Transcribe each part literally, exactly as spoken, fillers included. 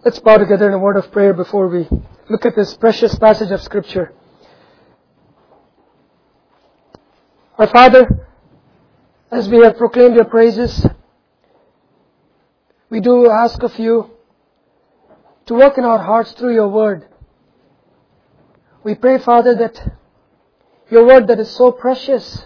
Let's bow together in a word of prayer before we look at this precious passage of Scripture. Our Father, as we have proclaimed your praises, we do ask of you to work in our hearts through your word. We pray, Father, that your word that is so precious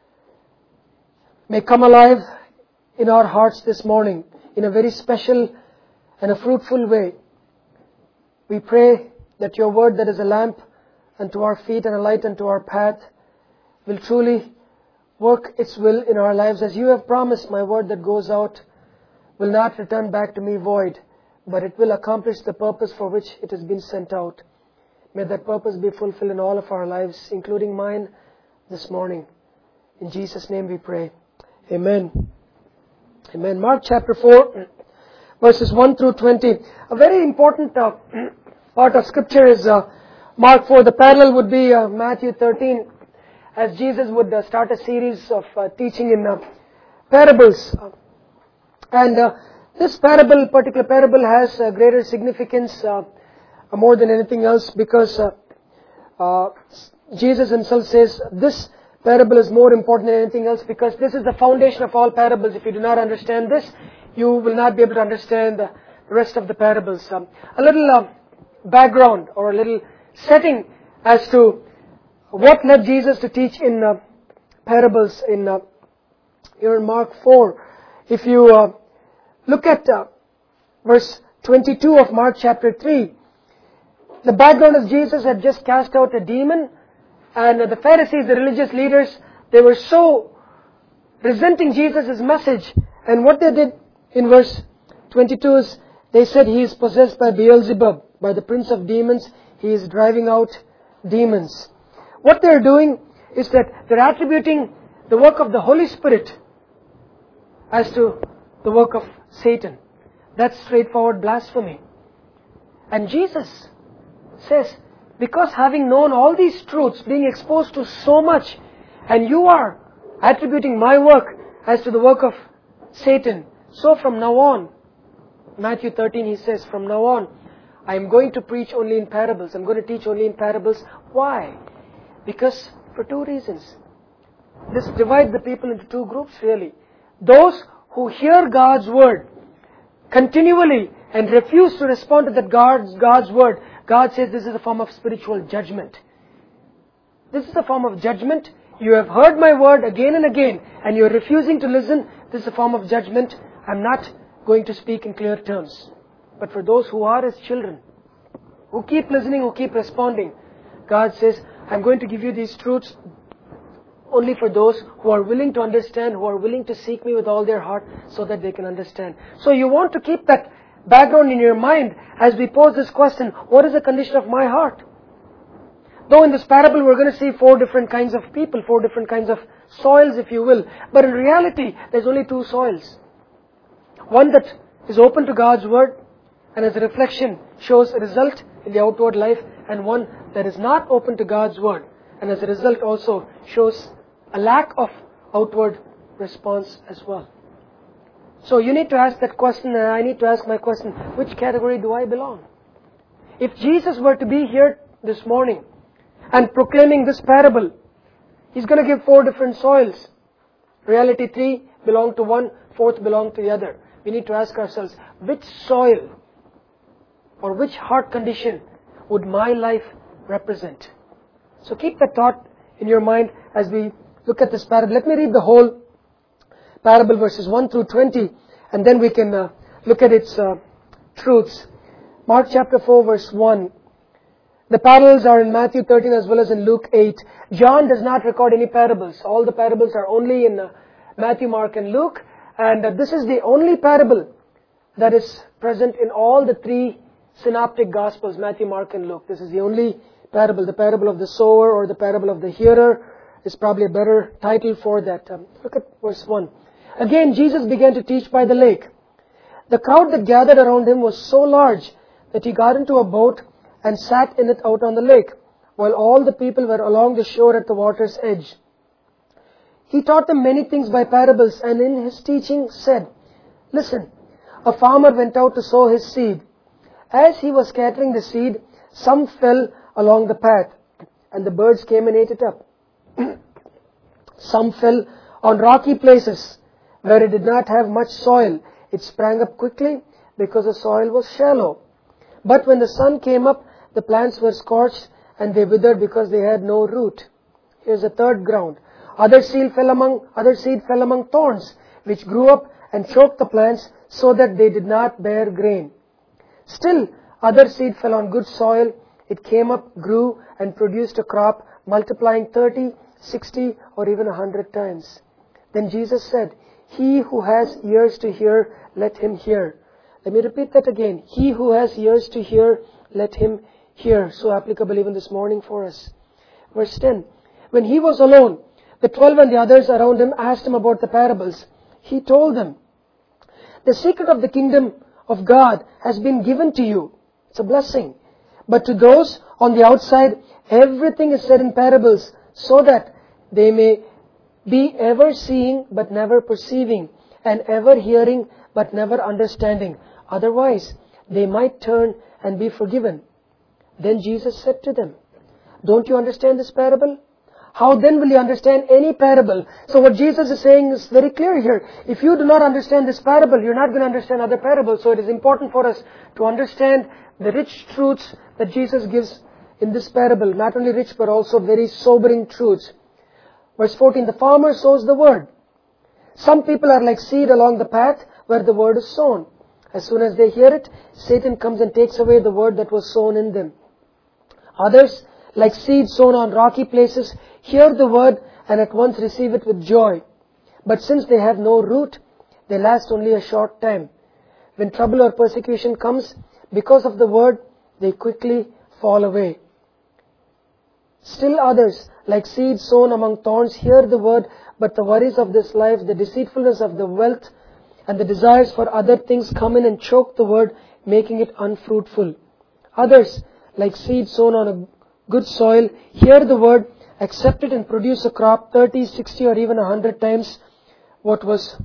may come alive in our hearts this morning in a very special and a fruitful way. We pray that your word that is a lamp unto our feet and a light unto our path will truly work its will in our lives. As you have promised, my word that goes out will not return back to me void, but it will accomplish the purpose for which it has been sent out. May that purpose be fulfilled in all of our lives, including mine this morning. In Jesus' name we pray. Amen. Amen. Mark chapter four, verses one through twenty. A very important uh, part of Scripture is uh, Mark four. The parallel would be uh, Matthew thirteen, as Jesus would uh, start a series of uh, teaching in uh, parables. And uh, this parable, particular parable, has uh, greater significance uh, more than anything else, because uh, uh, Jesus himself says this parable is more important than anything else, because this is the foundation of all parables. If you do not understand this, you will not be able to understand the rest of the parables. Um, a little uh, background or a little setting as to what led Jesus to teach in uh, parables in uh, here in Mark four. If you uh, look at uh, verse twenty-two of Mark chapter three, the background is Jesus had just cast out a demon, and uh, the Pharisees, the religious leaders, they were so resenting Jesus' message, and what they did in verse twenty-two is they said he is possessed by Beelzebub, by the prince of demons. He is driving out demons. What they're doing is that they're attributing the work of the Holy Spirit as to the work of Satan. That's straightforward blasphemy. And Jesus says, because having known all these truths, being exposed to so much, and you are attributing my work as to the work of Satan, so from now on, Matthew thirteen, he says, from now on, I am going to preach only in parables. I'm going to teach only in parables. Why? Because for two reasons. This divides the people into two groups, really. Those who hear God's word continually and refuse to respond to that God's, God's word, God says this is a form of spiritual judgment. This is a form of judgment. You have heard my word again and again, and you are refusing to listen. This is a form of judgment. I'm not going to speak in clear terms. But for those who are His children, who keep listening, who keep responding, God says, I'm going to give you these truths only for those who are willing to understand, who are willing to seek me with all their heart so that they can understand. So you want to keep that background in your mind as we pose this question, what is the condition of my heart? Though in this parable we're going to see four different kinds of people, four different kinds of soils, if you will. But in reality, there's only two soils. One that is open to God's word and as a reflection shows a result in the outward life, and one that is not open to God's word and as a result also shows a lack of outward response as well. So you need to ask that question, and I need to ask my question, which category do I belong? If Jesus were to be here this morning and proclaiming this parable, He's going to give four different soils. Reality three belong to one, fourth belong to the other. We need to ask ourselves, which soil or which heart condition would my life represent? So keep that thought in your mind as we look at this parable. Let me read the whole parable, verses one through twenty, and then we can uh, look at its uh, truths. Mark chapter four, verse one. The parallels are in Matthew thirteen as well as in Luke eight. John does not record any parables. All the parables are only in uh, Matthew, Mark, and Luke. And uh, this is the only parable that is present in all the three synoptic Gospels, Matthew, Mark, and Luke. This is the only parable. The parable of the sower or the parable of the hearer is probably a better title for that. Um, look at verse one. Again, Jesus began to teach by the lake. The crowd that gathered around Him was so large that He got into a boat and sat in it out on the lake, while all the people were along the shore at the water's edge. He taught them many things by parables, and in His teaching said, Listen, a farmer went out to sow his seed. As he was scattering the seed, some fell along the path, and the birds came and ate it up. Some fell on rocky places, where it did not have much soil. It sprang up quickly, because the soil was shallow. But when the sun came up, the plants were scorched, and they withered because they had no root. Here's the third ground. Other seed fell among, other seed fell among thorns, which grew up and choked the plants, so that they did not bear grain. Still, other seed fell on good soil. It came up, grew, and produced a crop, multiplying thirty, sixty, or even a hundred times. Then Jesus said, "He who has ears to hear, let him hear." Let me repeat that again. He who has ears to hear, let him hear. So applicable even this morning for us. Verse ten. When he was alone, the twelve and the others around him asked him about the parables. He told them, "The secret of the kingdom of God has been given to you." It's a blessing. "But to those on the outside, everything is said in parables, so that they may be ever seeing but never perceiving, and ever hearing but never understanding. Otherwise, they might turn and be forgiven." Then Jesus said to them, "Don't you understand this parable? How then will you understand any parable?" So what Jesus is saying is very clear here. If you do not understand this parable, you're not going to understand other parables. So it is important for us to understand the rich truths that Jesus gives in this parable. Not only rich, but also very sobering truths. Verse fourteen, the farmer sows the word. Some people are like seed along the path where the word is sown. As soon as they hear it, Satan comes and takes away the word that was sown in them. Others, like seed sown on rocky places, hear the word and at once receive it with joy. But since they have no root, they last only a short time. When trouble or persecution comes, because of the word, they quickly fall away. Still others, like seed sown among thorns, hear the word, but the worries of this life, the deceitfulness of the wealth, and the desires for other things come in and choke the word, making it unfruitful. Others, like seed sown on a good soil, hear the word, accept it and produce a crop thirty, sixty, or even a hundred times what was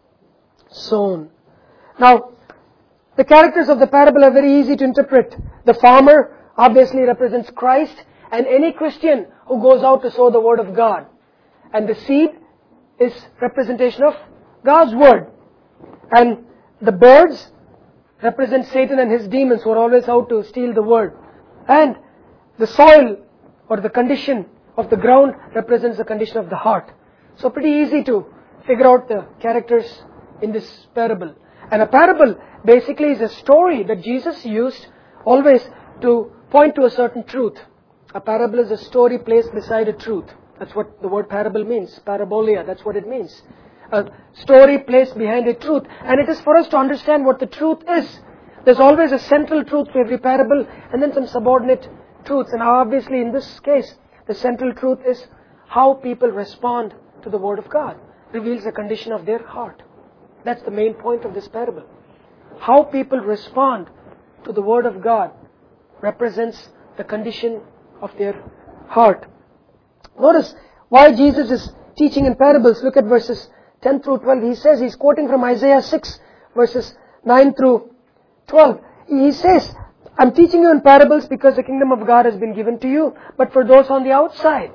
sown. Now, the characters of the parable are very easy to interpret. The farmer obviously represents Christ and any Christian who goes out to sow the word of God. And the seed is representation of God's word. And the birds represent Satan and his demons who are always out to steal the word. And the soil or the condition of the ground represents the condition of the heart. So pretty easy to figure out the characters in this parable. And a parable basically is a story that Jesus used always to point to a certain truth. A parable is a story placed beside a truth. That's what the word parable means. Parabolia, that's what it means. A story placed behind a truth. And it is for us to understand what the truth is. There's always a central truth to every parable and then some subordinate truths. And obviously in this case, the central truth is how people respond to the word of God. Reveals the condition of their heart. That's the main point of this parable. How people respond to the word of God represents the condition of their heart. Notice why Jesus is teaching in parables. Look at verses ten through twelve. He says, he's quoting from Isaiah six, verses nine through twelve. He says, I'm teaching you in parables because the kingdom of God has been given to you, but for those on the outside,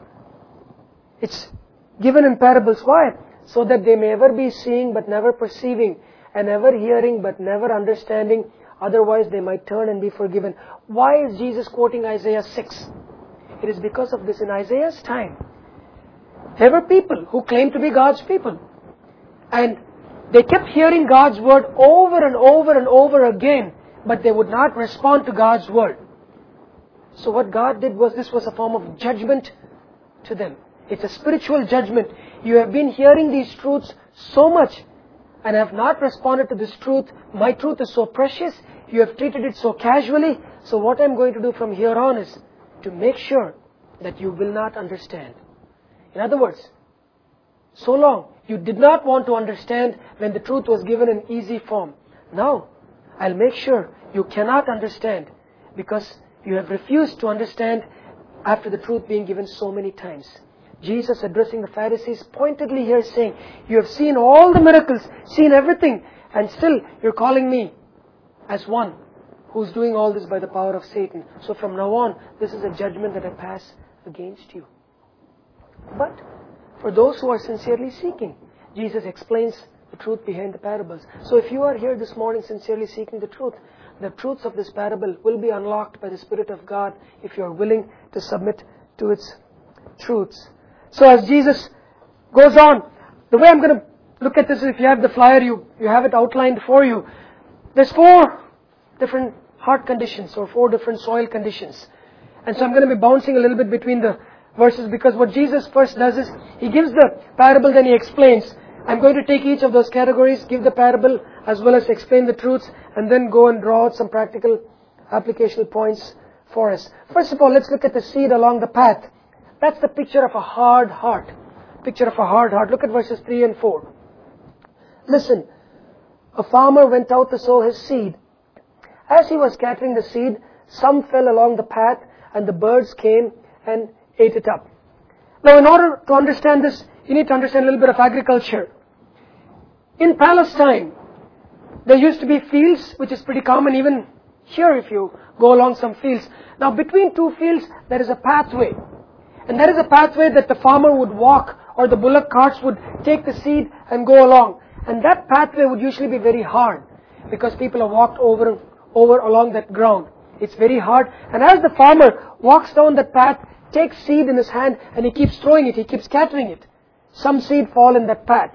it's given in parables. Why? So that they may ever be seeing but never perceiving, and ever hearing but never understanding. Otherwise they might turn and be forgiven. Why is Jesus quoting Isaiah six? It is because of this. In Isaiah's time, there were people who claimed to be God's people. And they kept hearing God's word over and over and over again, but they would not respond to God's word. So what God did was, this was a form of judgment to them. It's a spiritual judgment. You have been hearing these truths so much and have not responded to this truth. My truth is so precious. You have treated it so casually. So what I'm going to do from here on is to make sure that you will not understand. In other words, so long you did not want to understand when the truth was given in easy form. Now, I'll make sure you cannot understand because you have refused to understand after the truth being given so many times. Jesus, addressing the Pharisees, pointedly here saying, you have seen all the miracles, seen everything, and still you're calling me as one who's doing all this by the power of Satan. So from now on, this is a judgment that I pass against you. But for those who are sincerely seeking, Jesus explains the truth behind the parables. So if you are here this morning sincerely seeking the truth, the truths of this parable will be unlocked by the Spirit of God if you are willing to submit to its truths. So as Jesus goes on, the way I'm going to look at this is, if you have the flyer, you, you have it outlined for you. There's four different heart conditions or four different soil conditions. And so I'm going to be bouncing a little bit between the verses, because what Jesus first does is He gives the parable, then He explains. I'm going to take each of those categories, give the parable as well as explain the truths, and then go and draw out some practical applicational points for us. First of all, let's look at the seed along the path. That's the picture of a hard heart. Picture of a hard heart. Look at verses three and four. Listen, a farmer went out to sow his seed. As he was scattering the seed, some fell along the path, and the birds came and ate it up. Now, in order to understand this, you need to understand a little bit of agriculture. In Palestine, there used to be fields, which is pretty common even here if you go along some fields. Now, between two fields, there is a pathway. And that is a pathway that the farmer would walk, or the bullock carts would take the seed and go along. And that pathway would usually be very hard, because people have walked over and over along that ground. It's very hard. And as the farmer walks down that path, takes seed in his hand, and he keeps throwing it, he keeps scattering it. Some seed fall in that path.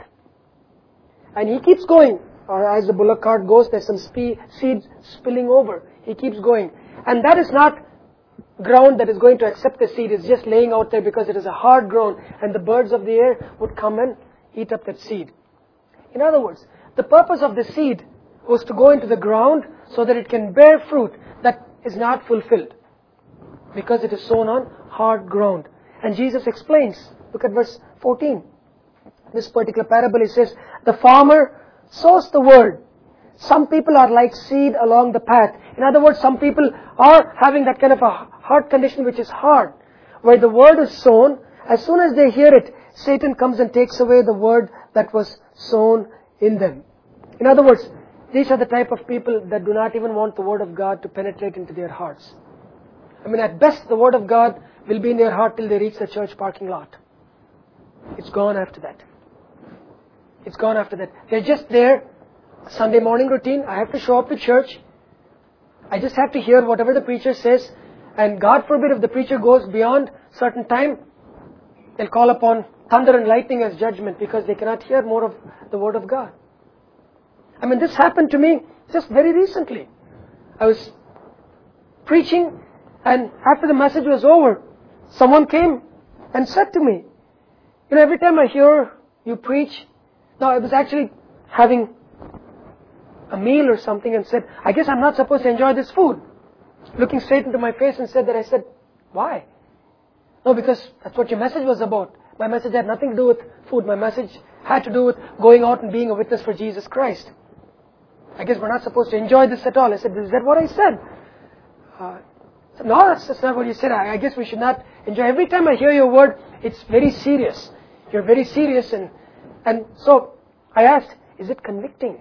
And he keeps going. Or as the bullock cart goes, there's some spe- seed spilling over. He keeps going. And that is not ground that is going to accept the seed. It's just laying out there because it is a hard ground. And the birds of the air would come and eat up that seed. In other words, the purpose of the seed was to go into the ground so that it can bear fruit that is not fulfilled, because it is sown on hard ground. And Jesus explains. Look at verse fourteen. This particular parable, He says, the farmer sows the word. Some people are like seed along the path. In other words, some people are having that kind of a heart condition which is hard, where the word is sown. As soon as they hear it, Satan comes and takes away the word that was sown in them. In other words, these are the type of people that do not even want the word of God to penetrate into their hearts. I mean, at best, the word of God will be in their heart till they reach the church parking lot. It's gone after that. It's gone after that. They're just there. Sunday morning routine. I have to show up to church. I just have to hear whatever the preacher says. And God forbid if the preacher goes beyond certain time, they'll call upon thunder and lightning as judgment, because they cannot hear more of the word of God. I mean, this happened to me just very recently. I was preaching, and after the message was over, someone came and said to me, you know, every time I hear you preach, now I was actually having a meal or something, and said, I guess I'm not supposed to enjoy this food. Looking straight into my face and said that, I said, why? No, because that's what your message was about. My message had nothing to do with food. My message had to do with going out and being a witness for Jesus Christ. I guess we're not supposed to enjoy this at all. I said, is that what I said? Uh, said, no, that's, that's not what you said. I, I guess we should not enjoy. Every time I hear your word, it's very serious. You're very serious. And, and so I asked, is it convicting?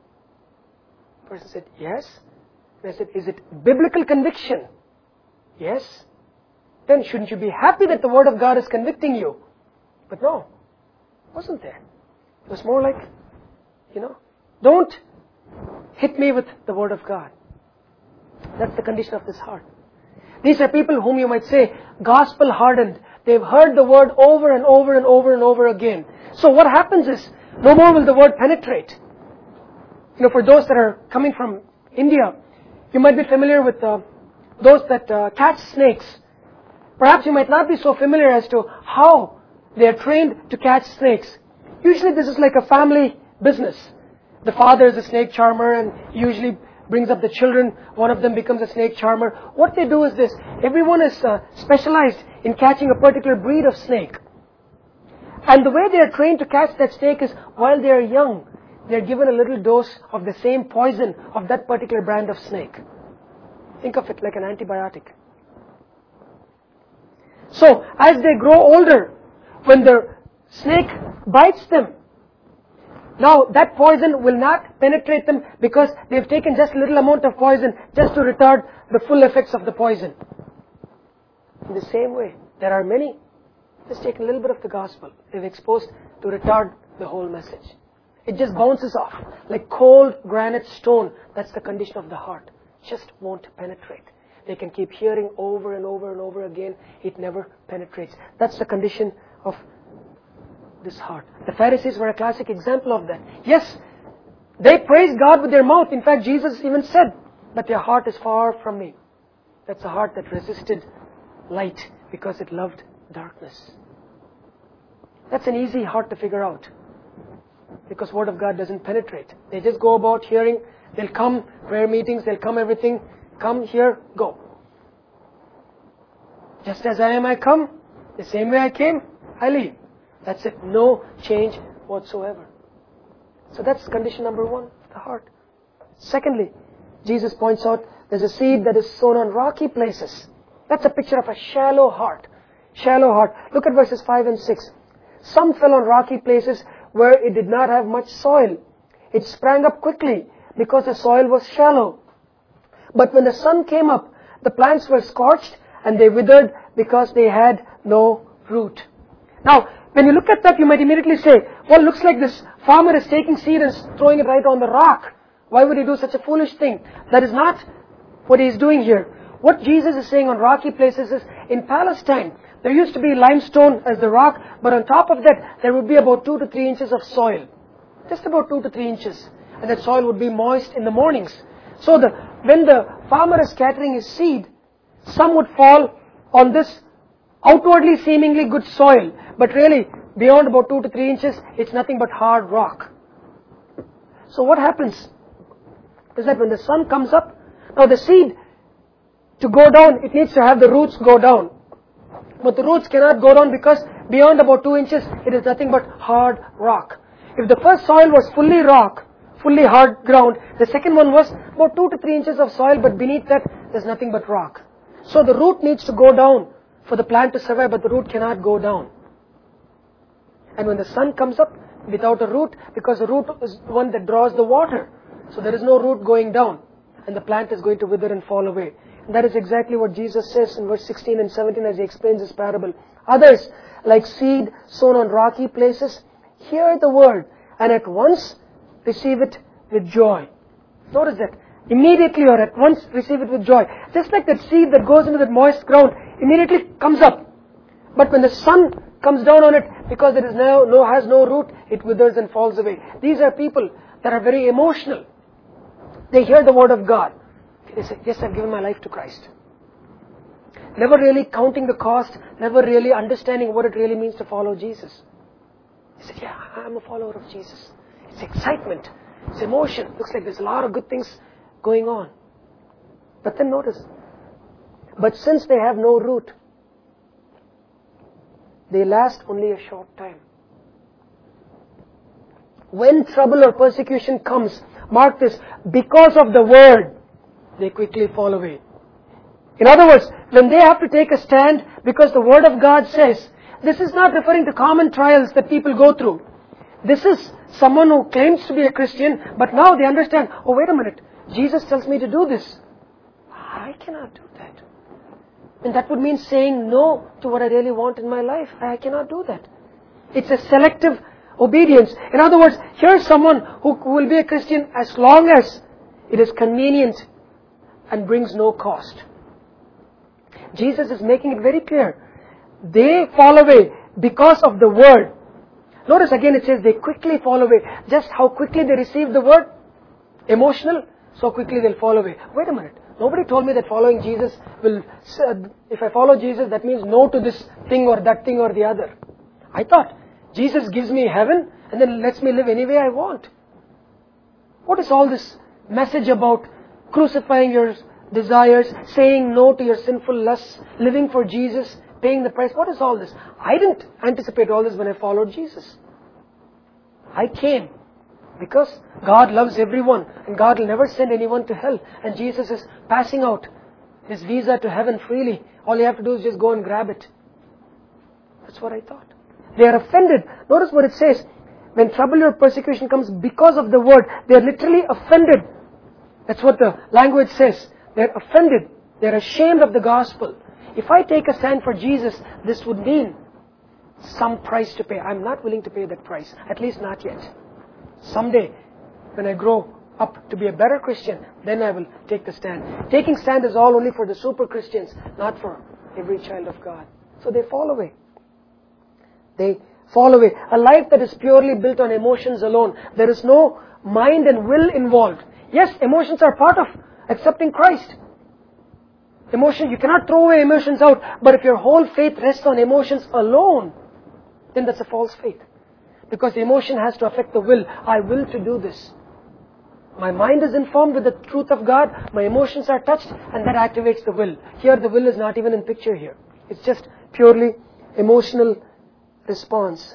The person said, yes. And I said, is it biblical conviction? Yes. Then shouldn't you be happy that the word of God is convicting you? But no, it wasn't there. It was more like, you know, don't hit me with the word of God. That's the condition of this heart. These are people whom you might say, gospel hardened. They've heard the word over and over and over and over again. So what happens is, no more will the word penetrate. You know, for those that are coming from India, you might be familiar with uh, those that uh, catch snakes. Perhaps you might not be so familiar as to how they are trained to catch snakes. Usually this is like a family business. The father is a snake charmer and usually brings up the children. One of them becomes a snake charmer. What they do is this. Everyone is uh, specialized in catching a particular breed of snake. And the way they are trained to catch that snake is while they are young, they are given a little dose of the same poison of that particular brand of snake. Think of it like an antibiotic. So, as they grow older, when the snake bites them, Now that poison will not penetrate them because they've taken just a little amount of poison just to retard the full effects of the poison. In the same way, there are many just take a little bit of the gospel they've exposed to retard the whole message. It just bounces off like cold granite stone. That's the condition of the heart. Just won't penetrate. They can keep hearing over and over and over again. It never penetrates. That's the condition of this heart. The Pharisees were a classic example of that. Yes, they praised God with their mouth. In fact, Jesus even said, but their heart is far from me. That's a heart that resisted light because it loved darkness. That's an easy heart to figure out. Because Word of God doesn't penetrate. They just go about hearing. They'll come, prayer meetings, they'll come everything. Come here, go. Just as I am, I come. The same way I came, I leave. That's it. No change whatsoever. So that's condition number one, the heart. Secondly, Jesus points out there's a seed that is sown on rocky places. That's a picture of a shallow heart. Shallow heart. Look at verses five and six. Some fell on rocky places where it did not have much soil. It sprang up quickly because the soil was shallow. But when the sun came up, the plants were scorched and they withered because they had no root. Now, when you look at that, you might immediately say, well, looks like this farmer is taking seed and throwing it right on the rock. Why would he do such a foolish thing? That is not what he is doing here. What Jesus is saying on rocky places is, in Palestine, there used to be limestone as the rock, but on top of that, there would be about two to three inches of soil. Just about two to three inches. And that soil would be moist in the mornings. So the, when the farmer is scattering his seed, some would fall on this outwardly seemingly good soil. But really, beyond about two to three inches, it's nothing but hard rock. So what happens is that when the sun comes up, now the seed, to go down, it needs to have the roots go down. But the roots cannot go down because beyond about two inches, it is nothing but hard rock. If the first soil was fully rock, fully hard ground, the second one was about two to three inches of soil, but beneath that, there's nothing but rock. So the root needs to go down for the plant to survive, but the root cannot go down. And when the sun comes up without a root, because the root is the one that draws the water, so there is no root going down, and the plant is going to wither and fall away. And that is exactly what Jesus says in verse sixteen and seventeen as he explains this parable. Others, like seed sown on rocky places, hear the word and at once receive it with joy. Notice that. Immediately or at once receive it with joy. Just like that seed that goes into that moist ground, immediately comes up. But when the sun comes down on it, because it is now no has no root, it withers and falls away. These are people that are very emotional. They hear the word of God. They say, yes, I've given my life to Christ. Never really counting the cost, never really understanding what it really means to follow Jesus. He said, yeah, I'm a follower of Jesus. It's excitement. It's emotion. Looks like there's a lot of good things going on. But then notice, but since they have no root, they last only a short time. When trouble or persecution comes, mark this, because of the word, they quickly fall away. In other words, when they have to take a stand because the word of God says, this is not referring to common trials that people go through. This is someone who claims to be a Christian, but now they understand, oh wait a minute, Jesus tells me to do this. I cannot do that. And that would mean saying no to what I really want in my life. I cannot do that. It's a selective obedience. In other words, here's someone who will be a Christian as long as it is convenient and brings no cost. Jesus is making it very clear. They fall away because of the word. Notice again it says they quickly fall away. Just how quickly they receive the word, emotional, so quickly they'll fall away. Wait a minute. Nobody told me that following Jesus will, if I follow Jesus, that means no to this thing or that thing or the other. I thought Jesus gives me heaven and then lets me live any way I want. What is all this message about crucifying your desires, saying no to your sinful lusts, living for Jesus, paying the price? What is all this? I didn't anticipate all this when I followed Jesus. I came because God loves everyone and God will never send anyone to hell. And Jesus is passing out His visa to heaven freely. All you have to do is just go and grab it. That's what I thought. They are offended. Notice what it says. when trouble or persecution comes because of the word, they are literally offended. That's what the language says. They're offended. They're ashamed of the gospel. If I take a stand for Jesus, this would mean some price to pay. I'm not willing to pay that price. At least not yet. Someday, when I grow up to be a better Christian, then I will take the stand. Taking stand is all only for the super Christians, not for every child of God. So they fall away. They fall away. A life that is purely built on emotions alone. There is no mind and will involved. Yes, emotions are part of accepting Christ. Emotion, you cannot throw away emotions out. But if your whole faith rests on emotions alone, then that's a false faith. Because the emotion has to affect the will. I will to do this. My mind is informed with the truth of God. My emotions are touched, and that activates the will. Here the will is not even in picture here. It's just purely emotional response.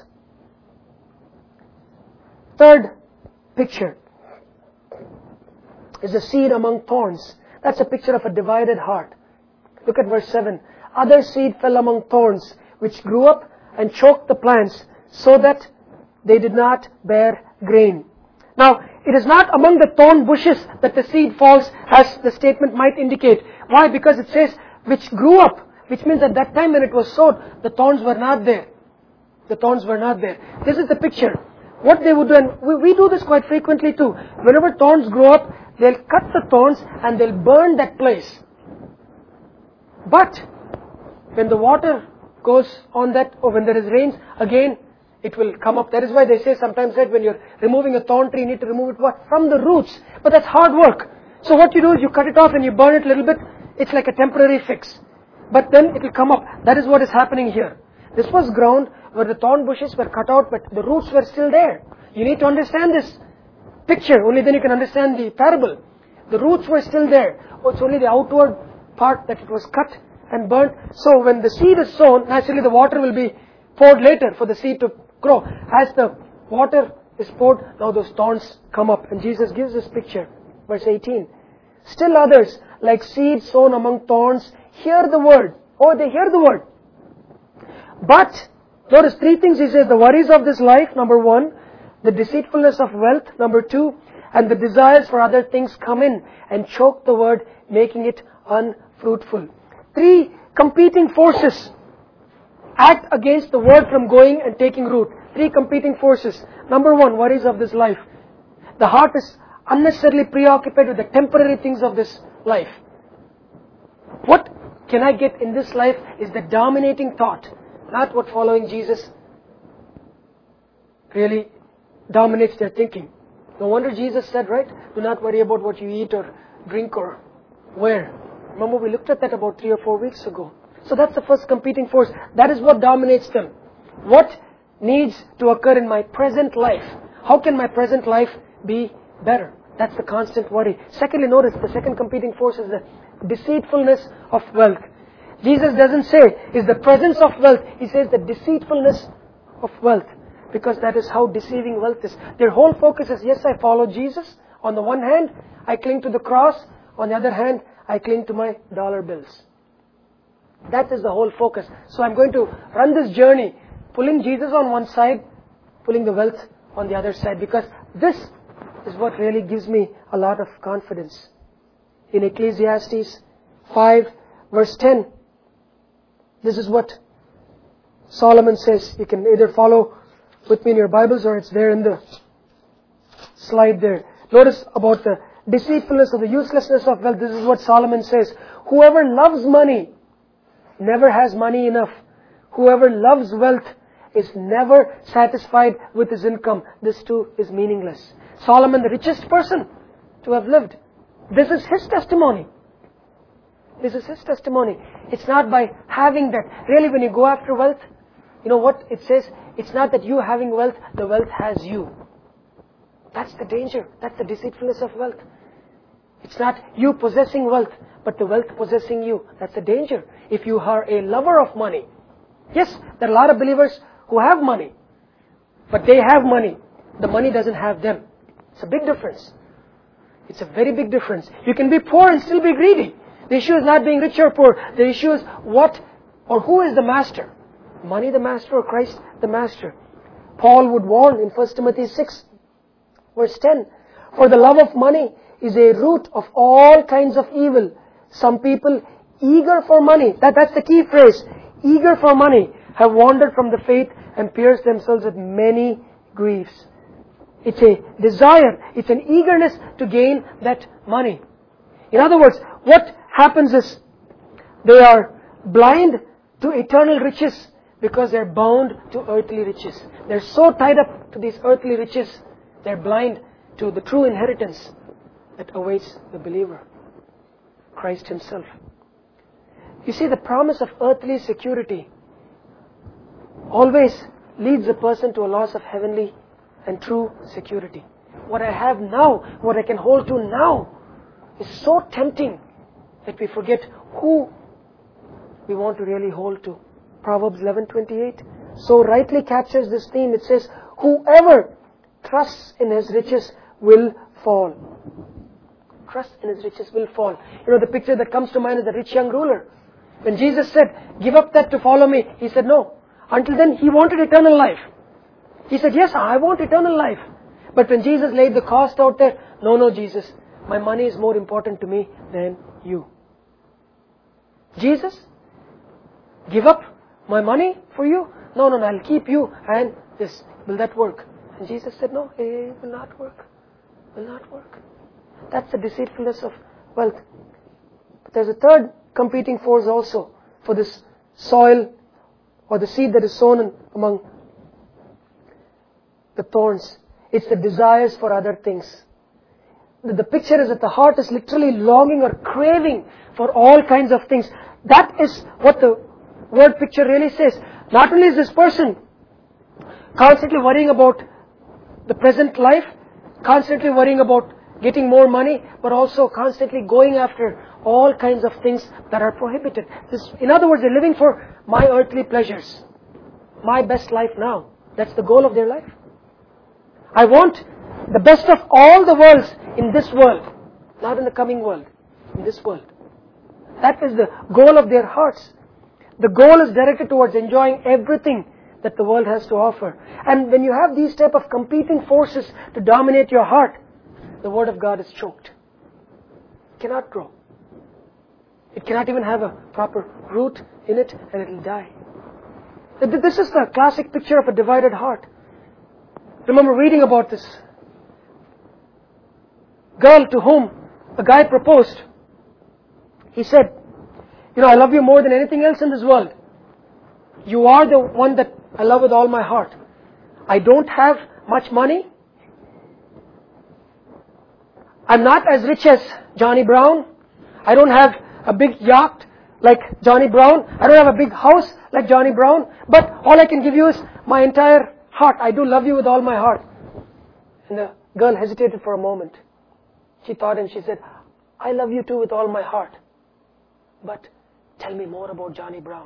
Third picture is a seed among thorns. That's a picture of a divided heart. Look at verse seven. Other seed fell among thorns, which grew up and choked the plants, so that they did not bear grain. Now, it is not among the thorn bushes that the seed falls, as the statement might indicate. Why? Because it says, which grew up, which means at that time when it was sowed, the thorns were not there. The thorns were not there. This is the picture. What they would do, and we, we do this quite frequently too. Whenever thorns grow up, they'll cut the thorns and they'll burn that place. But when the water goes on that, or when there is rains, again it will come up. That is why they say sometimes that when you're removing a thorn tree, you need to remove it what? From the roots. But that's hard work. So what you do is you cut it off and you burn it a little bit. It's like a temporary fix. But then it will come up. That is what is happening here. This was ground where the thorn bushes were cut out, but the roots were still there. You need to understand this picture. Only then you can understand the parable. The roots were still there. It's only the outward part that it was cut and burnt. So when the seed is sown, naturally the water will be poured later for the seed to grow. As the water is poured, now those thorns come up. And Jesus gives this picture. Verse eighteen. Still others, like seed sown among thorns, hear the word. Oh, they hear the word. But, notice three things he says. The worries of this life, number one. The deceitfulness of wealth, number two. And the desires for other things come in and choke the word, making it unfruitful. Three competing forces act against the word from going and taking root. Three competing forces. Number one, worries of this life. The heart is unnecessarily preoccupied with the temporary things of this life. What can I get in this life is the dominating thought. Not what following Jesus really dominates their thinking. No wonder Jesus said, right? Do not worry about what you eat or drink or wear. Remember, we looked at that about three or four weeks ago. So that's the first competing force. That is what dominates them. What needs to occur in my present life? How can my present life be better? That's the constant worry. Secondly, notice the second competing force is the deceitfulness of wealth. Jesus doesn't say, is the presence of wealth. He says the deceitfulness of wealth. Because that is how deceiving wealth is. Their whole focus is, yes, I follow Jesus. On the one hand, I cling to the cross. On the other hand, I cling to my dollar bills. That is the whole focus. So I'm going to run this journey, pulling Jesus on one side, pulling the wealth on the other side. Because this is what really gives me a lot of confidence. In Ecclesiastes five, verse ten, this is what Solomon says. You can either follow with me in your Bibles or it's there in the slide there. Notice about the deceitfulness or the uselessness of wealth. This is what Solomon says. Whoever loves money never has money enough. Whoever loves wealth is never satisfied with his income. This too is meaningless. Solomon, the richest person to have lived. This is his testimony. This is his testimony. It's not by having that. Really, when you go after wealth, you know what it says? It's not that you having wealth, the wealth has you. That's the danger. That's the deceitfulness of wealth. It's not you possessing wealth, but the wealth possessing you. That's the danger. If you are a lover of money. Yes, there are a lot of believers who have money. But they have money. The money doesn't have them. It's a big difference. It's a very big difference. You can be poor and still be greedy. The issue is not being rich or poor. The issue is what or who is the master. Money the master or Christ the master. Paul would warn in First Timothy six, verse ten, for the love of money is a root of all kinds of evil. Some people eager for money, that, that's the key phrase, eager for money, have wandered from the faith and pierced themselves with many griefs. It's a desire, it's an eagerness to gain that money. In other words, what happens is they are blind to eternal riches because they're bound to earthly riches. They're so tied up to these earthly riches, they're blind to the true inheritance that awaits the believer, Christ Himself. You see, the promise of earthly security always leads a person to a loss of heavenly and true security. What I have now, what I can hold to now, is so tempting that we forget who we want to really hold to. Proverbs eleven twenty-eight so rightly captures this theme. It says, whoever trusts in his riches will fall. Trust in his riches will fall. You know, the picture that comes to mind is the rich young ruler. When Jesus said, give up that to follow me, he said no. Until then, he wanted eternal life. He said, yes, I want eternal life. But when Jesus laid the cost out there, no, no, Jesus, my money is more important to me than you. Jesus, give up my money for you? No, no, no, I'll keep you and this. Will that work? And Jesus said, no, it will not work. Will not work. That's the deceitfulness of wealth. But there's a third competing force also for this soil or the seed that is sown in, among the thorns. It's the desires for other things. The, the picture is that the heart is literally longing or craving for all kinds of things. That is what the word picture really says. Not only is this person constantly worrying about the present life, constantly worrying about getting more money, but also constantly going after all kinds of things that are prohibited. This, in other words, they're living for my earthly pleasures, my best life now. That's the goal of their life. I want the best of all the worlds in this world, not in the coming world, in this world. That is the goal of their hearts. The goal is directed towards enjoying everything that the world has to offer. And when you have these type of competing forces to dominate your heart, the Word of God is choked. It cannot grow. It cannot even have a proper root in it, and it will die. This is the classic picture of a divided heart. Remember reading about this girl to whom a guy proposed. He said, you know, I love you more than anything else in this world. You are the one that I love with all my heart. I don't have much money. I'm not as rich as Johnny Brown. I don't have a big yacht like Johnny Brown. I don't have a big house like Johnny Brown. But all I can give you is my entire heart. I do love you with all my heart. And the girl hesitated for a moment. She thought and she said, I love you too with all my heart. But tell me more about Johnny Brown.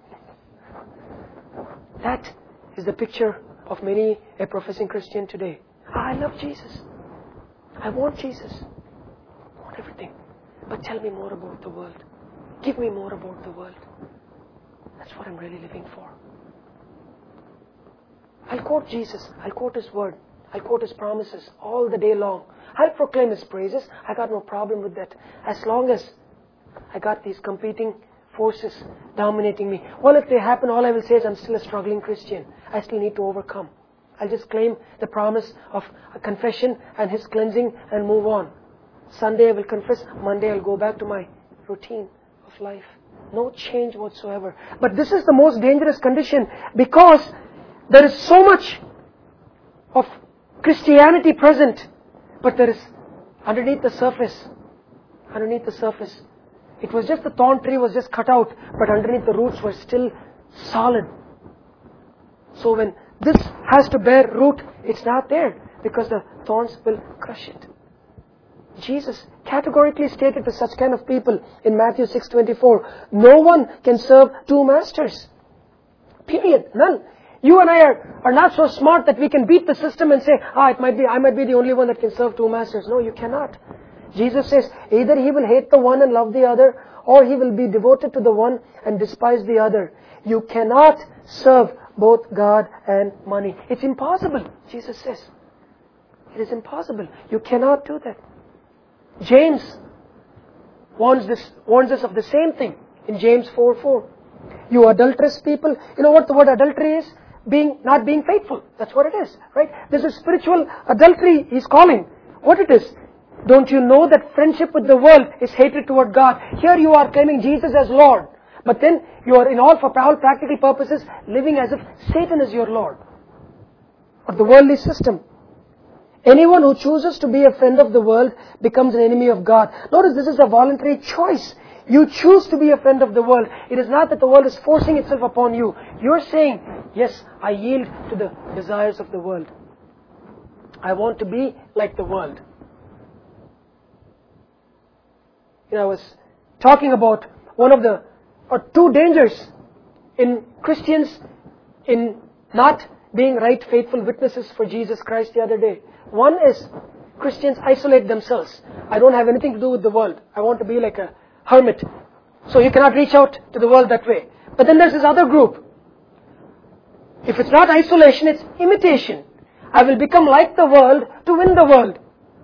That is the picture of many a professing Christian today. I love Jesus. I want Jesus. I want everything. But tell me more about the world. Give me more about the world. That's what I'm really living for. I'll quote Jesus. I'll quote His Word. I'll quote His promises all the day long. I'll proclaim His praises. I got no problem with that. As long as I got these competing forces dominating me. Well, if they happen, all I will say is I'm still a struggling Christian. I still need to overcome. I'll just claim the promise of a confession and His cleansing and move on. Sunday I will confess. Monday I'll go back to my routine of life. No change whatsoever. But this is the most dangerous condition because there is so much of Christianity present, but there is underneath the surface, underneath the surface, it was just the thorn tree was just cut out, but underneath the roots were still solid. So when this has to bear root, it's not there because the thorns will crush it. Jesus categorically stated to such kind of people in Matthew six twenty-four, no one can serve two masters. Period. None. You and I are, are not so smart that we can beat the system and say, ah, it might be, I might be the only one that can serve two masters. No, you cannot. Jesus says, either he will hate the one and love the other, or he will be devoted to the one and despise the other. You cannot serve both God and money. It's impossible, Jesus says. It is impossible. You cannot do that. James warns this, warns us of the same thing in James four four. You adulterous people. You know what the word adultery is? Being, not being faithful. That's what it is, right? This is spiritual adultery he's calling. What it is? Don't you know that friendship with the world is hatred toward God? Here you are claiming Jesus as Lord. But then you are in all, for all practical purposes, living as if Satan is your Lord. Or the worldly system. Anyone who chooses to be a friend of the world becomes an enemy of God. Notice this is a voluntary choice. You choose to be a friend of the world. It is not that the world is forcing itself upon you. You're saying, yes, I yield to the desires of the world. I want to be like the world. You know, I was talking about one of the, or two dangers in Christians in not being right, faithful witnesses for Jesus Christ the other day. One is Christians isolate themselves. I don't have anything to do with the world. I want to be like a hermit. So you cannot reach out to the world that way. But then there's this other group. If it's not isolation, it's imitation. I will become like the world to win the world.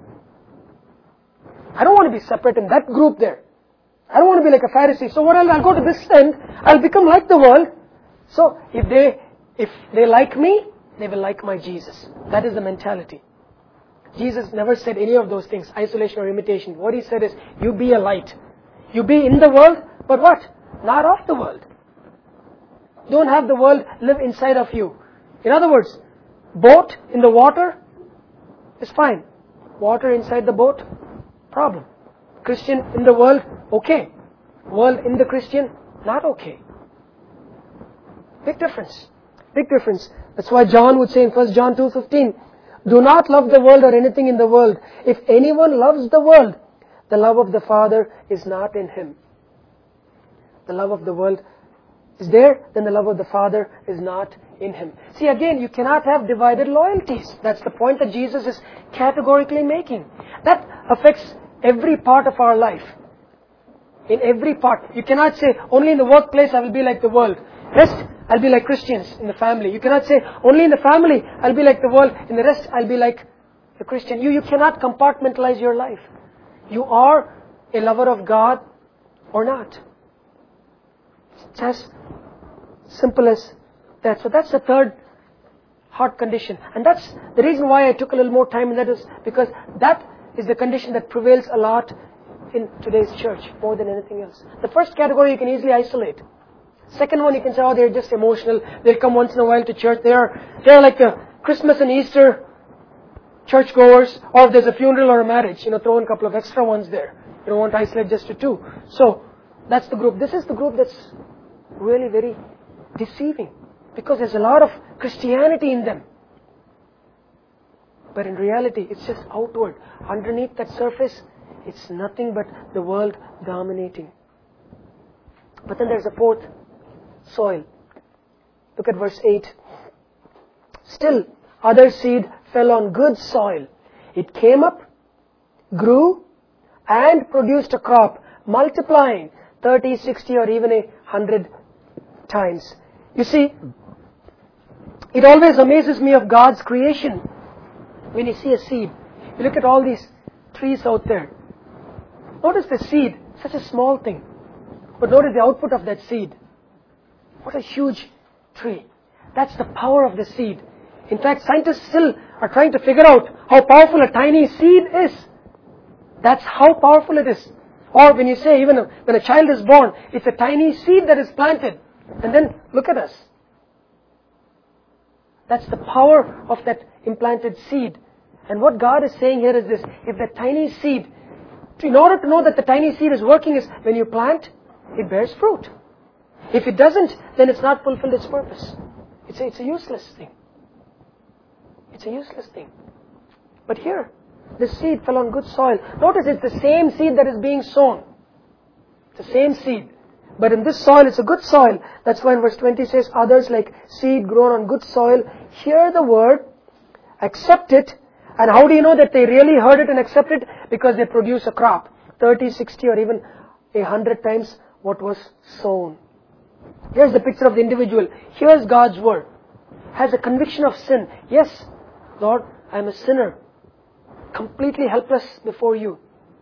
I don't want to be separate in that group there. I don't want to be like a Pharisee. So what I'll, I'll go to this end. I'll become like the world. So if they, if they like me, they will like my Jesus. That is the mentality. Jesus never said any of those things, isolation or imitation. What He said is, you be a light. You be in the world, but what? Not of the world. Don't have the world live inside of you. In other words, boat in the water is fine. Water inside the boat, problem. Christian in the world, okay. World in the Christian, not okay. Big difference. Big difference. That's why John would say in First John two fifteen, do not love the world or anything in the world. If anyone loves the world, the love of the Father is not in him. The love of the world is there, then the love of the Father is not in him. See, again, you cannot have divided loyalties. That's the point that Jesus is categorically making. That affects every part of our life. In every part. You cannot say, only in the workplace I will be like the world. Rest, I'll be like Christians in the family. You cannot say, only in the family I'll be like the world. In the rest, I'll be like the Christian. You, you cannot compartmentalize your life. You are a lover of God or not. It's as simple as that. So that's the third heart condition. And that's the reason why I took a little more time, and that is because that is the condition that prevails a lot in today's church, more than anything else. The first category you can easily isolate. Second one, you can say, oh, they're just emotional. They'll come once in a while to church. They are, they are like the Christmas and Easter churchgoers, or if there's a funeral or a marriage, you know, throw in a couple of extra ones there. You don't want to isolate just to two. So, that's the group. This is the group that's really very deceiving, because there's a lot of Christianity in them. But in reality, it's just outward. Underneath that surface, it's nothing but the world dominating. But then there's a fourth soil. Look at verse eight. Still, other seed fell on good soil. It came up, grew, and produced a crop, multiplying thirty, sixty, or even a hundred times. You see, it always amazes me of God's creation when you see a seed. You look at all these trees out there. Notice the seed, such a small thing. But notice the output of that seed. What a huge tree. That's the power of the seed. In fact, scientists still are trying to figure out how powerful a tiny seed is. That's how powerful it is. Or when you say, even when a child is born, it's a tiny seed that is planted. And then look at us. That's the power of that implanted seed. And what God is saying here is this: if that tiny seed, in order to know that the tiny seed is working, is when you plant, it bears fruit. If it doesn't, then it's not fulfilled its purpose. It's a, it's a useless thing. It's a useless thing. But here, the seed fell on good soil. Notice it's the same seed that is being sown. It's the same seed. But in this soil, it's a good soil. That's why in verse twenty says, others like seed grown on good soil hear the word, accept it. And how do you know that they really heard it and accepted it? Because they produce a crop. thirty, sixty, or even a hundred times what was sown. Here's the picture of the individual. Here's God's word. Has a conviction of sin. Yes, Lord, I am a sinner. Completely helpless before you.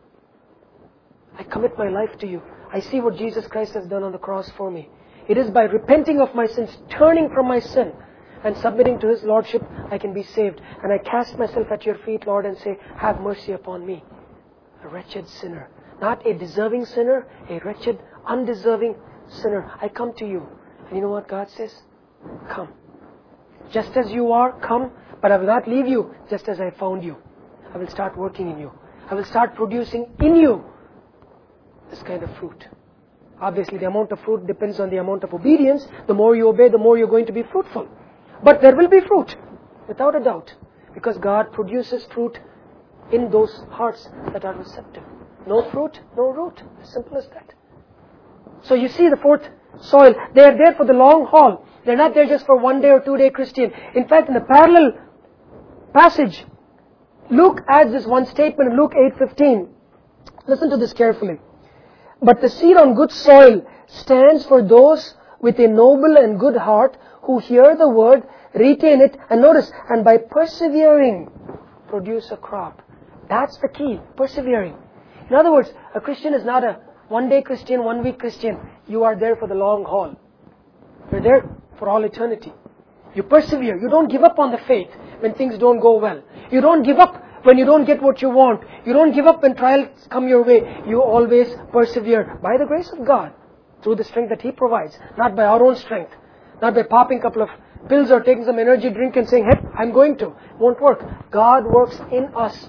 I commit my life to you. I see what Jesus Christ has done on the cross for me. It is by repenting of my sins, turning from my sin, and submitting to His Lordship, I can be saved. And I cast myself at your feet, Lord, and say, have mercy upon me, a wretched sinner. Not a deserving sinner, a wretched, undeserving sinner. I come to you. And you know what God says? Come. Just as you are, come, but I will not leave you just as I found you. I will start working in you. I will start producing in you this kind of fruit. Obviously, the amount of fruit depends on the amount of obedience. The more you obey, the more you're going to be fruitful. But there will be fruit, without a doubt, because God produces fruit in those hearts that are receptive. No fruit, no root. As simple as that. So you see the fourth soil. They are there for the long haul. They're not there just for one day or two day Christian. In fact, in the parallel passage, Luke adds this one statement in Luke eight fifteen. Listen to this carefully. But the seed on good soil stands for those with a noble and good heart who hear the word, retain it, and notice, and by persevering, produce a crop. That's the key, persevering. In other words, a Christian is not a one-day Christian, one-week Christian. You are there for the long haul. You're there for all eternity. You persevere. You don't give up on the faith when things don't go well. You don't give up when you don't get what you want. You don't give up when trials come your way. You always persevere by the grace of God, through the strength that He provides, not by our own strength, not by popping a couple of pills or taking some energy drink and saying, hey, I'm going to. It won't work. God works in us.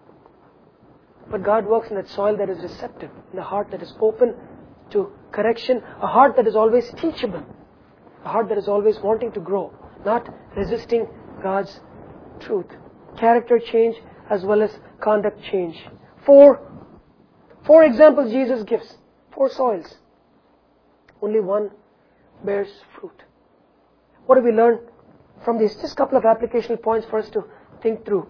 But God works in that soil that is receptive, in a heart that is open to correction, a heart that is always teachable, a heart that is always wanting to grow, not resisting God's truth. Character change as well as conduct change. Four, four examples Jesus gives. Four soils. Only one bears fruit. What do we learn from this? Just a couple of applicational points for us to think through.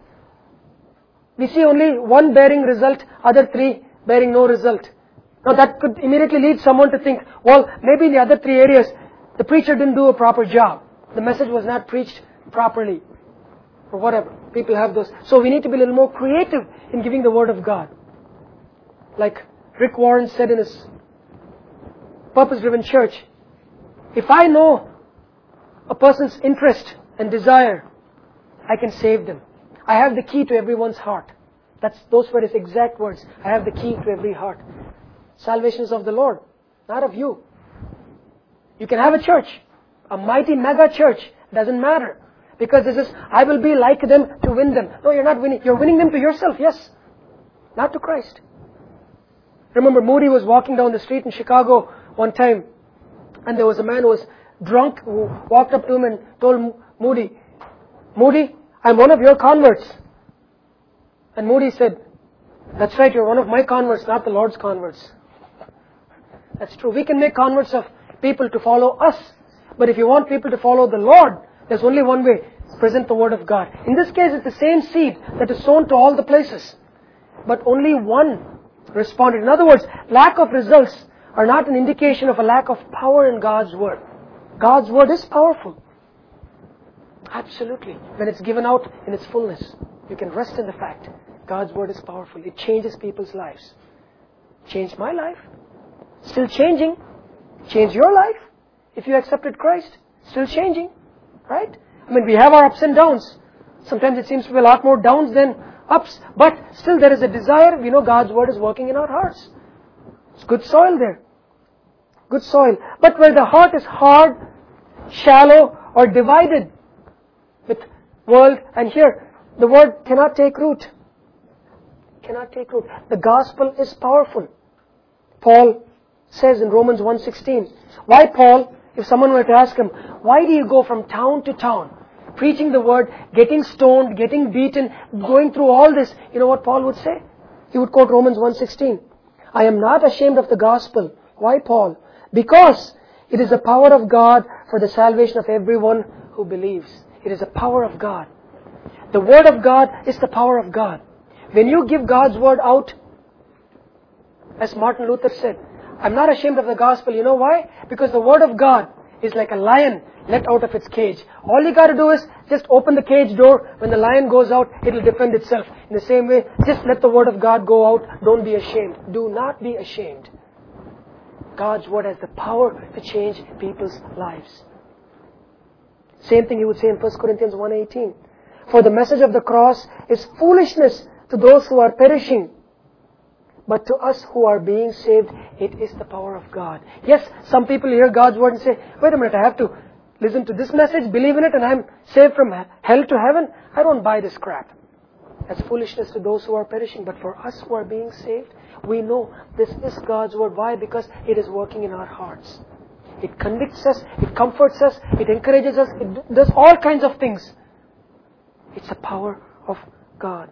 We see only one bearing result, other three bearing no result. Now that could immediately lead someone to think, well, maybe in the other three areas, the preacher didn't do a proper job. The message was not preached properly. Or whatever. People have those. So we need to be a little more creative in giving the Word of God. Like Rick Warren said in his Purpose-Driven Church, if I know a person's interest and desire, I can save them. I have the key to everyone's heart. That's, those were his exact words. I have the key to every heart. Salvation is of the Lord, not of you. You can have a church, a mighty mega church, doesn't matter. Because this is, I will be like them to win them. No, you're not winning. You're winning them to yourself, yes. Not to Christ. Remember, Moody was walking down the street in Chicago one time, and there was a man who was drunk who walked up to him and told Moody, Moody, I'm one of your converts. And Moody said, that's right, you're one of my converts, not the Lord's converts. That's true. We can make converts of people to follow us. But if you want people to follow the Lord, there's only one way. Present the Word of God. In this case, it's the same seed that is sown to all the places. But only one responded. In other words, lack of results are not an indication of a lack of power in God's Word. God's Word is powerful. Absolutely. When it's given out in its fullness, you can rest in the fact God's Word is powerful. It changes people's lives. Changed my life. Still changing. Change your life. If you accepted Christ, still changing. Right? I mean, we have our ups and downs. Sometimes it seems to be a lot more downs than ups. But still there is a desire. We know God's Word is working in our hearts. It's good soil there. Good soil. But where the heart is hard, shallow, or divided with world, and here, the Word cannot take root. Cannot take root. The gospel is powerful. Paul says in Romans one sixteen. Why, Paul? If someone were to ask him, why do you go from town to town, preaching the Word, getting stoned, getting beaten, going through all this? You know what Paul would say? He would quote Romans one sixteen. I am not ashamed of the gospel. Why, Paul? Because it is the power of God for the salvation of everyone who believes. It is the power of God. The Word of God is the power of God. When you give God's Word out, As Martin Luther said, I'm not ashamed of the gospel. You know why? Because the word of God is like a lion let out of its cage. All you got to do is just open the cage door. When the lion goes out, it will defend itself. In the same way, just let the word of God go out. Don't be ashamed. Do not be ashamed. God's word has the power to change people's lives. Same thing he would say in First Corinthians one eighteen. For the message of the cross is foolishness to those who are perishing. But to us who are being saved, it is the power of God. Yes, some people hear God's word and say, wait a minute, I have to listen to this message, believe in it, and I'm saved from hell to heaven. I don't buy this crap. That's foolishness to those who are perishing. But for us who are being saved, we know this is God's word. Why? Because it is working in our hearts. It convicts us, it comforts us, it encourages us, it does all kinds of things. It's the power of God.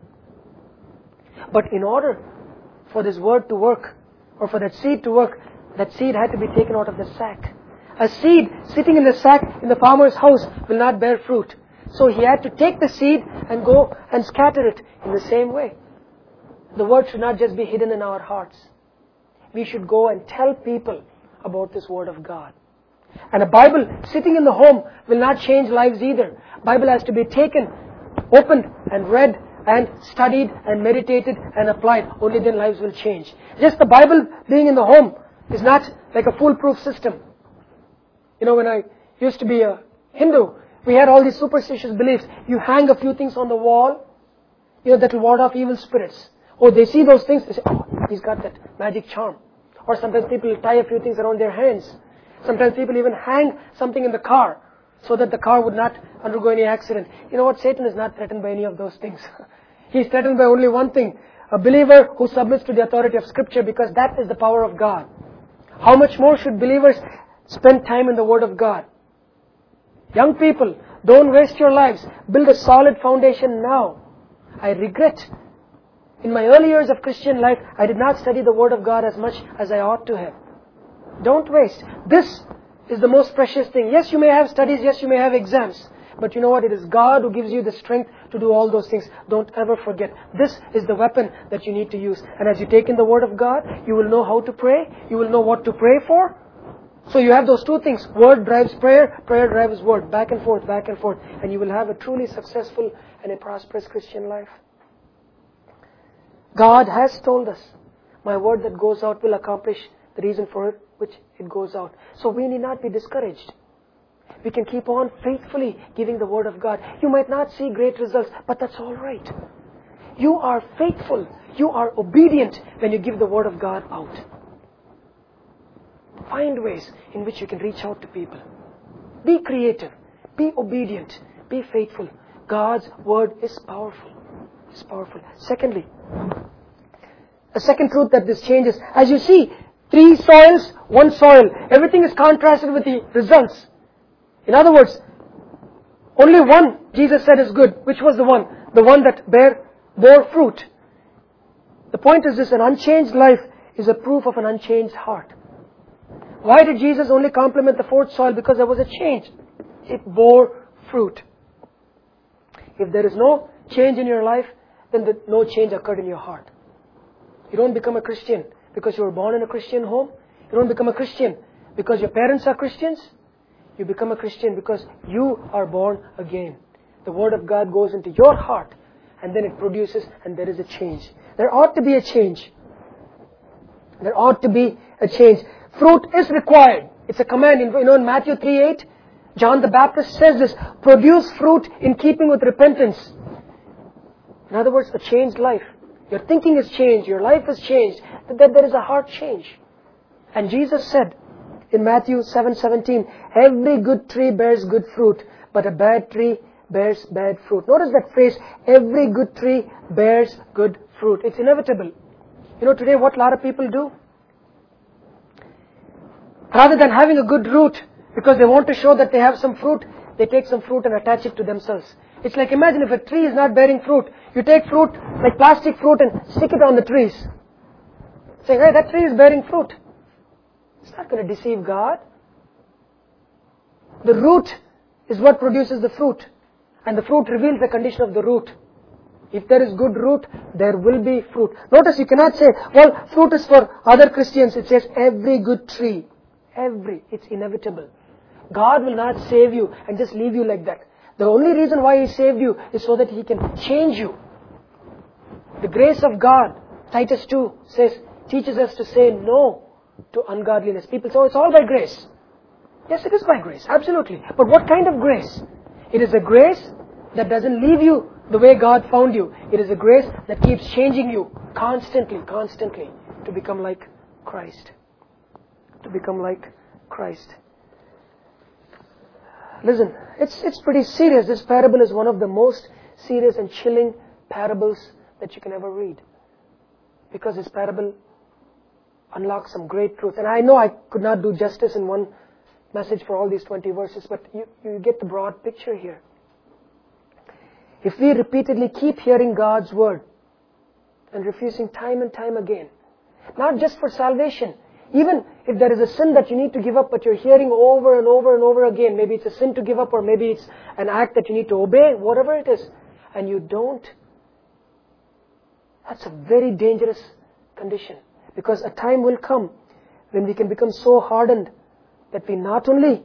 But in order for this word to work, or for that seed to work, that seed had to be taken out of the sack. A seed sitting in the sack in the farmer's house will not bear fruit. So he had to take the seed and go and scatter it in the same way. The word should not just be hidden in our hearts. We should go and tell people about this word of God. And a Bible sitting in the home will not change lives either. Bible has to be taken, opened and read and studied and meditated and applied. Only then lives will change. Just the Bible being in the home is not like a foolproof system. You know, when I used to be a Hindu, we had all these superstitious beliefs. You hang a few things on the wall, you know, that will ward off evil spirits. Or they see those things, they say, oh, he's got that magic charm. Or sometimes people tie a few things around their hands. Sometimes people even hang something in the car so that the car would not undergo any accident. You know what? Satan is not threatened by any of those things. He is threatened by only one thing. A believer who submits to the authority of Scripture, because that is the power of God. How much more should believers spend time in the Word of God? Young people, don't waste your lives. Build a solid foundation now. I regret, in my early years of Christian life, I did not study the Word of God as much as I ought to have. Don't waste. This is the most precious thing. Yes, you may have studies. Yes, you may have exams. But you know what? It is God who gives you the strength to do all those things. Don't ever forget. This is the weapon that you need to use. And as you take in the Word of God, you will know how to pray. You will know what to pray for. So you have those two things. Word drives prayer. Prayer drives word. Back and forth, back and forth. And you will have a truly successful and a prosperous Christian life. God has told us, my word that goes out will accomplish the reason for it, which it goes out. So we need not be discouraged. We can keep on faithfully giving the word of God. You might not see great results, but that's all right. You are faithful. You are obedient when you give the word of God out. Find ways in which you can reach out to people. Be creative. Be obedient. Be faithful. God's word is powerful. It's powerful. Secondly, a second truth that this changes. As you see, three soils, one soil. Everything is contrasted with the results. In other words, only one, Jesus said, is good. Which was the one? The one that bear, bore fruit. The point is this, an unchanged life is a proof of an unchanged heart. Why did Jesus only compliment the fourth soil? Because there was a change. It bore fruit. If there is no change in your life, then the, no change occurred in your heart. You don't become a Christian because you were born in a Christian home. You don't become a Christian because your parents are Christians. You become a Christian because you are born again. The Word of God goes into your heart and then it produces, and there is a change. There ought to be a change. There ought to be a change. Fruit is required. It's a command. You know, in Matthew three eight, John the Baptist says this, produce fruit in keeping with repentance. In other words, a changed life. Your thinking has changed. Your life has changed. That there is a heart change. And Jesus said in Matthew seven seventeen, every good tree bears good fruit, but a bad tree bears bad fruit. Notice that phrase, every good tree bears good fruit. It's inevitable. You know, today what a lot of people do? Rather than having a good root, because they want to show that they have some fruit, they take some fruit and attach it to themselves. It's like, imagine if a tree is not bearing fruit. You take fruit, like plastic fruit, and stick it on the trees. Say, hey, that tree is bearing fruit. It's not going to deceive God. The root is what produces the fruit. And the fruit reveals the condition of the root. If there is good root, there will be fruit. Notice you cannot say, well, fruit is for other Christians. It says every good tree. Every. It's inevitable. God will not save you and just leave you like that. The only reason why He saved you is so that He can change you. The grace of God, Titus two says, teaches us to say no to ungodliness. People say, oh, it's all by grace. Yes, it is by grace. Absolutely. But what kind of grace? It is a grace that doesn't leave you the way God found you. It is a grace that keeps changing you constantly, constantly to become like Christ. To become like Christ. Listen, it's it's pretty serious. This parable is one of the most serious and chilling parables that you can ever read. Because this parable unlocks some great truth. And I know I could not do justice in one message for all these twenty verses, but you, you get the broad picture here. If we repeatedly keep hearing God's word and refusing time and time again, not just for salvation, even if there is a sin that you need to give up, but you're hearing over and over and over again, maybe it's a sin to give up or maybe it's an act that you need to obey, whatever it is, and you don't, that's a very dangerous condition. Because a time will come when we can become so hardened that we not only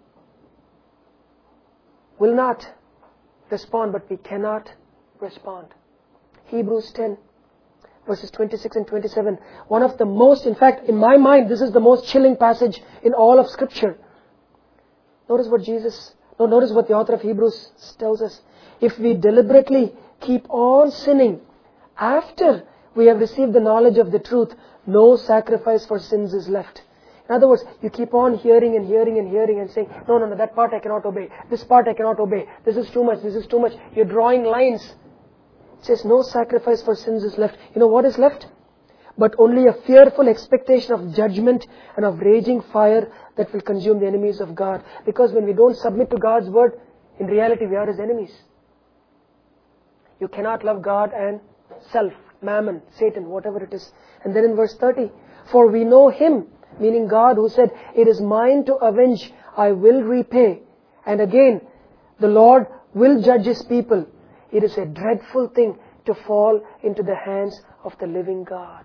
will not respond, but we cannot respond. Hebrews ten, verses twenty-six and twenty-seven. One of the most, in fact, in my mind, this is the most chilling passage in all of Scripture. Notice what Jesus, no, notice what the author of Hebrews tells us. If we deliberately keep on sinning after we have received the knowledge of the truth, no sacrifice for sins is left. In other words, you keep on hearing and hearing and hearing and saying, no, no, no, that part I cannot obey. This part I cannot obey. This is too much. This is too much. You're drawing lines. It says no sacrifice for sins is left. You know what is left? But only a fearful expectation of judgment and of raging fire that will consume the enemies of God. Because when we don't submit to God's word, in reality we are His enemies. You cannot love God and self, mammon, Satan, whatever it is. And then in verse thirty, for we know Him, meaning God, who said, it is mine to avenge, I will repay. And again, the Lord will judge His people. It is a dreadful thing to fall into the hands of the living God.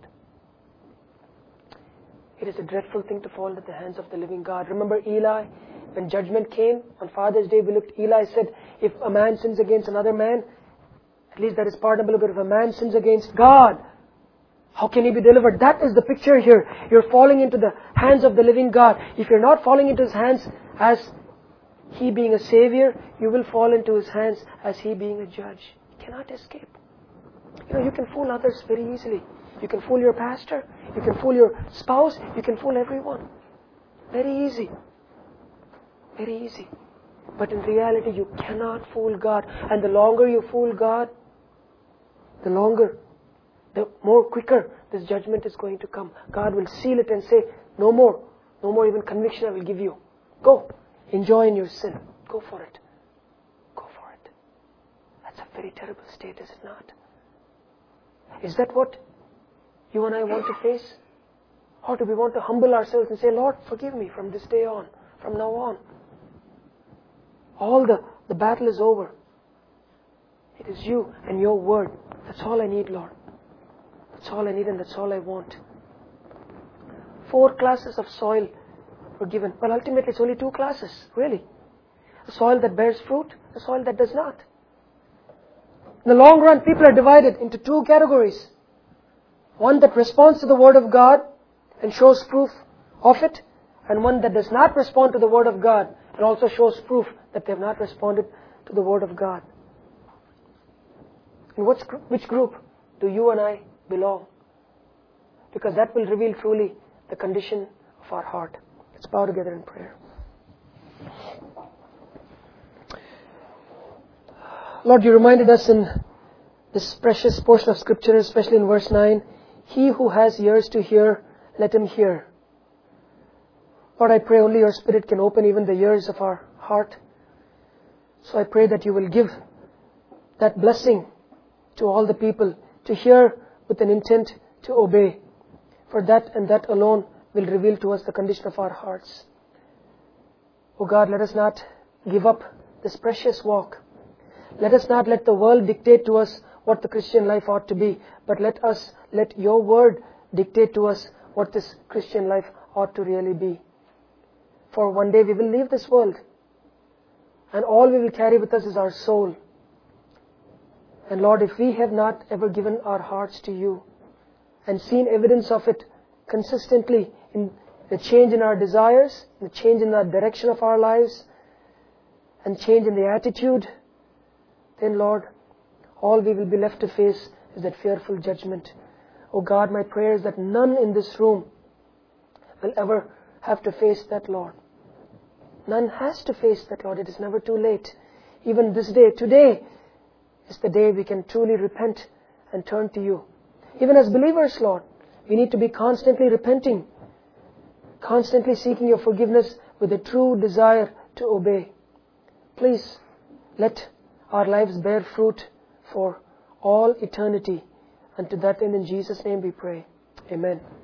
It is a dreadful thing to fall into the hands of the living God. Remember Eli? When judgment came on Father's Day, we looked, Eli said, if a man sins against another man, at least that is pardonable, but if a man sins against God, how can he be delivered? That is the picture here. You're falling into the hands of the living God. If you're not falling into His hands as He being a Savior, you will fall into His hands as He being a judge. You cannot escape. You know, you can fool others very easily. You can fool your pastor. You can fool your spouse. You can fool everyone. Very easy. Very easy. But in reality, you cannot fool God. And the longer you fool God, the longer, the more quicker this judgment is going to come. God will seal it and say, no more. No more even conviction I will give you. Go. Enjoy in your sin. Go for it. Go for it. That's a very terrible state, is it not? Is that what you and I want to face? Or do we want to humble ourselves and say, Lord, forgive me from this day on, from now on? All the, the battle is over. It is you and your word. That's all I need, Lord. That's all I need and that's all I want. Four classes of soil were given. Well, ultimately it's only two classes, really. A soil that bears fruit, a soil that does not. In the long run, people are divided into two categories. One that responds to the Word of God and shows proof of it, and one that does not respond to the Word of God and also shows proof that they have not responded to the Word of God. In which, which group do you and I belong? Because that will reveal truly the condition of our heart. Let's bow together in prayer. Lord, you reminded us in this precious portion of Scripture, especially in verse nine, he who has ears to hear, let him hear. Lord, I pray only your Spirit can open even the ears of our heart. So I pray that you will give that blessing to all the people to hear with an intent to obey. For that and that alone will reveal to us the condition of our hearts. Oh God, let us not give up this precious walk. Let us not let the world dictate to us what the Christian life ought to be, but let us, let your word dictate to us what this Christian life ought to really be. For one day we will leave this world, and all we will carry with us is our soul. And Lord, if we have not ever given our hearts to you and seen evidence of it consistently in the change in our desires, the change in the direction of our lives, and change in the attitude, then Lord, all we will be left to face is that fearful judgment. Oh God, my prayer is that none in this room will ever have to face that, Lord. None has to face that, Lord. It is never too late. Even this day, today, is the day we can truly repent and turn to you. Even as believers, Lord, we need to be constantly repenting, constantly seeking your forgiveness with a true desire to obey. Please, let our lives bear fruit for all eternity. And to that end, in Jesus' name we pray. Amen.